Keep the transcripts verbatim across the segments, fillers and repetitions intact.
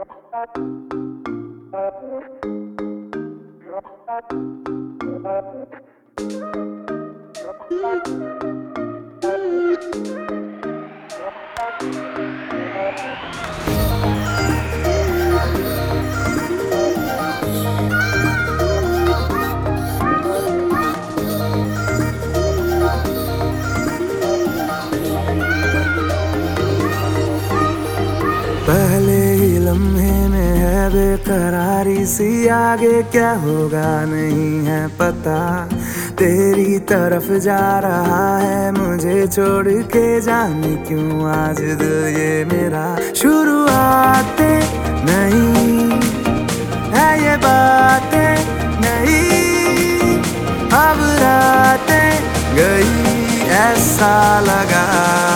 पहले ही लम्हे में है बेकरारी सी, आगे क्या होगा नहीं है पता। तेरी तरफ जा रहा है मुझे छोड़ के, जाने क्यों आज दिल ये मेरा। शुरुआतें नहीं है ये बातें नहीं, अब रातें गई ऐसा लगा।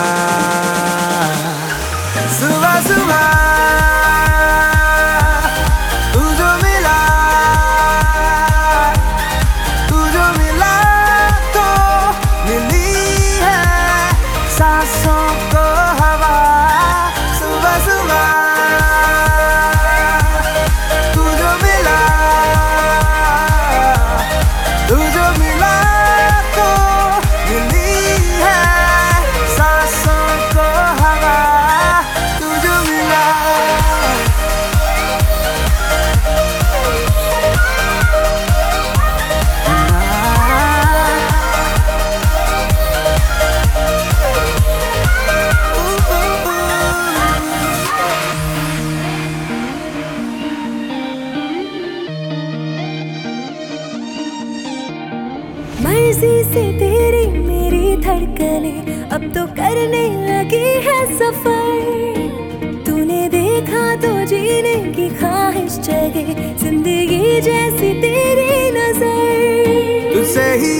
सुबह सुबह तू जो मिला, तू जो मिला तो मिली है सांसों को हवा। सुबह सुबह तू जो मिला, तू जो मिला तो मिली है सांसों को हवा। मर्जी से तेरी मेरी धड़कने अब तो करने लगी है सफर। तूने देखा तो जीने की ख्वाहिश जगे, जिंदगी जैसी तेरी नजर। तुझसे ही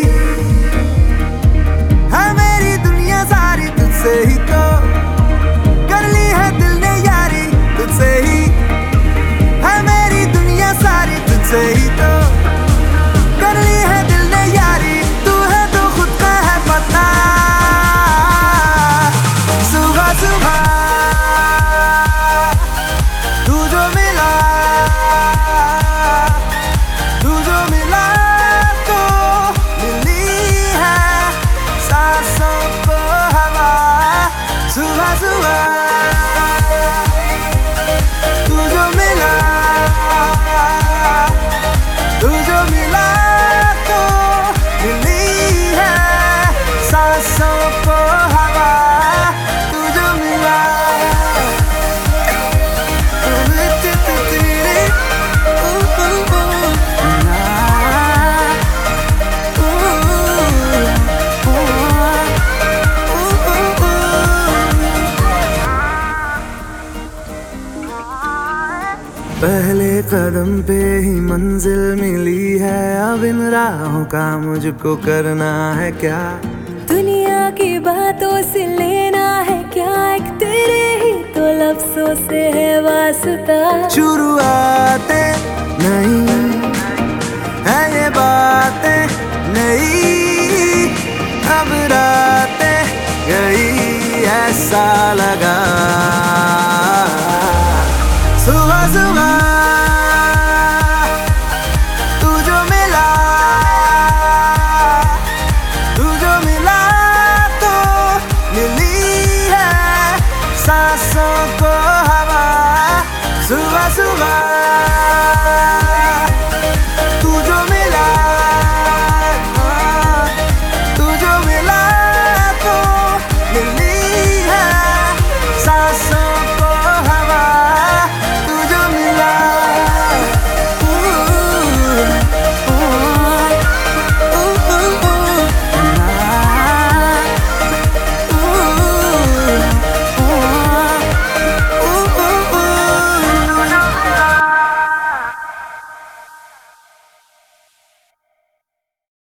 है मेरी दुनिया सारी, तुझसे ही तो कर ली है दिल ने यारी। तुझसे ही है मेरी दुनिया सारी, तुझसे ही तो कर ली है दिल ने यारी। तू है तो खुद का है पता। सुबह सुबह तू जो मिला, तू जो मिला तो मिली है सांसों को हवा। सुबह सुबह तू जो मिला, तू जो मिला तो मिली है सांसों को हवा। तू जो मिला पहले कदम पे ही मंजिल मिली है, अब इन राहों का मुझको करना है क्या। दुनिया की बातों से लेना है क्या, एक तेरे ही तो लफ्जों से है वास्ता। शुरुआतें नहीं है ये बातें नहीं, अब रातें गई ऐसा लगा। सुबह सुबह तू जो मिला, तू जो मिला तो मिली है सांसों को हवा। सुबह सुबह